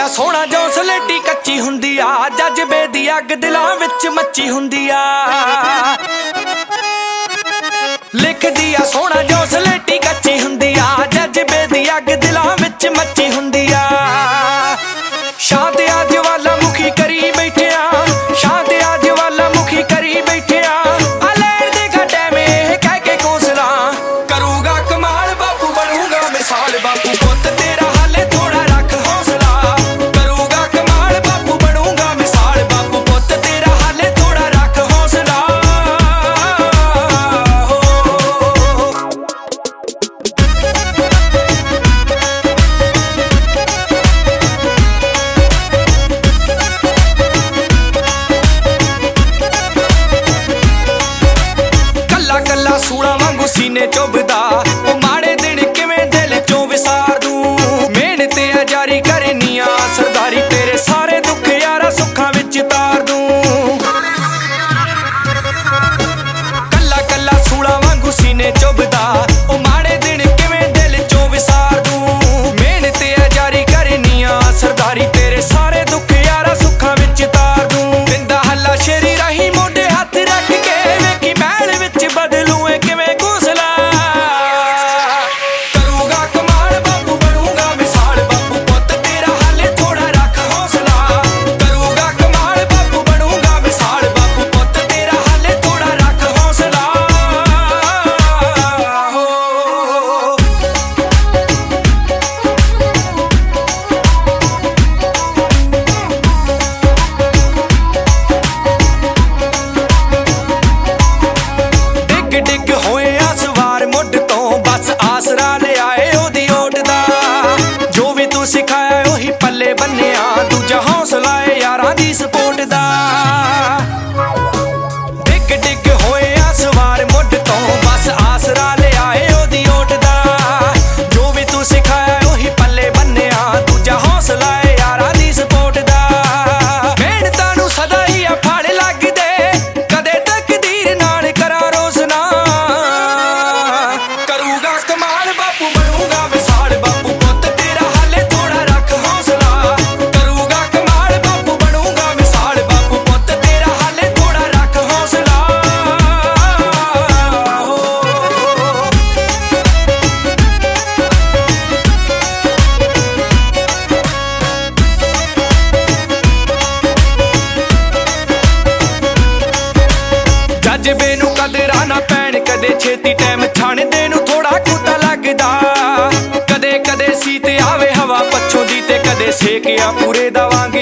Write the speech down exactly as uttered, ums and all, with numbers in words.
ਆ ਸੋਹਣਾ ਜੋ ਸਲੇਟੀ ਕੱਚੀ ਹੁੰਦੀ ਆ, ਜਜ਼ਬੇ ਦੀ ਅੱਗ ਦਿਲਾਂ ਵਿੱਚ ਮੱਚੀ ਹੁੰਦੀ ਆ। ਲਿਖਦੀ ਆ ਸੋਹਣਾ ਜੋ ਸਲੇਟੀ ਕੱਚੀ ਹੁੰਦੀ ਆ, ਜਜ਼ਬੇ ਦੀ ਅੱਗ ਦਿਲਾਂ ਵਿੱਚ ਮੱਚੀ ਹੁੰਦੀ ਆ। ਸ਼ਾਂਤ ਆ ਜਵਾਲਾਮੁਖੀ ਕਰੀ ਬੈਠਿਆ, ਸ਼ਾਂਤ ਆ ਜਵਾਲਾਮੁਖੀ ਕਰੀ ਬੈਠਿਆ। ਆ ਲੈਣ ਦੇ ਘਟੇ ਮੇ ਕਹਿ ਕੇ ਕੋਸਲਾ, ਕਰੂਗਾ ਕਮਾਲ ਬਾਪੂ ਬਣੂਗਾ ਮਿਸਾਲ। ਬਾਪੂ ਪੁੱਤ ਤੇਰਾ ਹਾਲੇ ਥੋੜਾ ਰੱਖ ਹੌਸਲਾ, ਕਰੂਗਾ ਕਮਾਲ ਬਾਪੂ ਬਣੂਗਾ ਮਿਸਾਲ। ਬਾਪੂ ਪੁੱਤ ਤੇਰਾ ਹਾਲੇ ਥੋੜਾ ਰੱਖ ਹੌਸਲਾ। ਕੱਲਾ ਕੱਲਾ ਸੂਲਾਂ ਵਾਂਗੂ ਸੀਨੇ ਚੁੱਭਦਾ, ਉਹ ਮਾੜੇ ਦਿਨ ਕਿਵੇਂ ਦਿਲ ਚੋਂ ਵਿਸਾਰ ਦੂੰ। ਮਿਹਨਤ ਆ ਜਾਰੀ ਕਰਨੀਆਂ ਸਰਦਾਰੀ, ਤੇਰੇ ਸਾਰੇ ਦੁੱਖ ਯਾਰਾ ਸੁੱਖਾਂ ਵਿੱਚ ਤਾਰ ਦੂੰ। ਕੱਲਾ ਕੱਲਾ ਸੂਲਾਂ ਵਾਂਗੂ ਸੀਨੇ ਚੁੱਭਦਾ, ਉਹ ਮਾੜੇ ਦਿਨ ਕਿਵੇਂ ਦਿਲ ਚੋਂ ਵਿਸਾਰ ਦੂੰ। ਮਿਹਨਤ ਆ ਜਾਰੀ ਕਰਨੀਆਂ ਸਰਦਾਰੀ, ਤੇਰੇ ਸਾਰੇ ਦੁੱਖ ਯਾਰਾ ਸੁੱਖਾਂ ਵਿੱਚ ਤਾਰ ਦੂੰ। ਦਿੰਦਾ ਹੱਲਾ ਸ਼ੇਰੀ ਰਾਹੀਂ ਮੋਢੇ ਹੱਥ ਰੱਖ ਕੇ, ਵੇਖੀ ਮਹਿਲ ਵਿੱਚ ਬਦਲੂ ਏ ਕਿਵੇਂ ਘੋਸਲਾ। ਕਰੂਗਾ ਕਮਾਲ ਬਾਪੂ ਬਣੂਗਾ ਮਿਸਾਲ। ਬਾਪੂ ਪੁੱਤ ਤੇਰਾ ਹਾਲੇ ਥੋੜਾ ਰੱਖ ਹੌਸਲਾ, ਕਰੂਗਾ ਕਮਾਲ ਬਾਪੂ ਬਣੂਗਾ ਮਿਸਾਲ। ਬਾਪੂ ਪੁੱਤ ਤੇਰਾ ਹਾਲੇ ਥੋੜਾ ਰੱਖ ਹੌਸਲਾ। ਡਿੱਗ ਡਿੱਗ ਹੋਏ ਆ ਸਵਾਰ ਮੁੱਢ ਤੋਂ, ਬਸ ਆਸਰਾ ਲਿਆਏ ਉਹਦੀ ਓਟ ਦਾ। ਜੋ ਵੀ ਤੂੰ ਸਿਖਾਇਆ ਉਹੀ ਪੱਲੇ ਬੰਨਿਆ, ਦੂਜਾ ਹੌਸਲਾ ਏ ਯਾਰਾਂ ਦੀ ਸਪੋਰਟ ਦਾ। ਡਿੱਗ ਡਿੱਗ ਹੋਏ ਆ ਸਵਾਰ ਮੁੱਢ ਤੋਂ, ਬਸ ਆਸਰਾ ਲਿਆਏ ਉਹਦੀ ਓਟ ਦਾ। ਜੋ ਵੀ ਤੂੰ ਸਿਖਾਇਆ ਉਹੀ ਪੱਲੇ ਬੰਨਿਆ, ਦੂਜਾ ਹੌਸਲਾ ਏ ਯਾਰਾਂ ਦੀ ਸਪੋਰਟ ਦਾ। ਮਿਹਨਤਾਂ ਨੂੰ ਸਦਾ ਹੀ ਆ ਫੜ ਲੱਗਦੇ, ਕਦੇ ਤਕਦੀਰ ਨਾਲ ਕਰਾਂ ਰੋਸ ਨਾ। ਕਰੂਗਾ ਕਮਾਲ ਬਾਪੂ ਬਣੂਗਾ ਮਿਸਾਲ। ਬਾਪੂ ਪੁੱਤ ਤੇਰਾ ਹਾਲੇ ਥੋੜਾ ਰੱਖ ਹੌਸਲਾ, ਕਰੂਗਾ ਕਮਾਲ ਬਾਪੂ ਬਣੂਗਾ ਮਿਸਾਲ। ਬਾਪੂ ਪੁੱਤ ਤੇਰਾ ਹਾਲੇ ਥੋੜਾ ਰੱਖ ਹੌਸਲਾ। ਜਜ਼ਬੇ ਨੂੰ ਕਦਰਾਂ ਨਾ ਪੈਣ ਕਦੇ ਛੇਤੀ, ਟਾਈਮ ਛਾਣਦੇ ਨੂੰ ਥੋੜਾ ਕੁੱਤਾ ਲੱਗਦਾ। ਕਦੇ ਕਦੇ ਸੀਤ ਆਵੇ ਹਵਾ ਪੱਛੋਂ ਦੀ, ਤੇ ਕਦੇ ਸੇਕ ਆ ਪੂਰੇ ਦਵਾਂਗੇ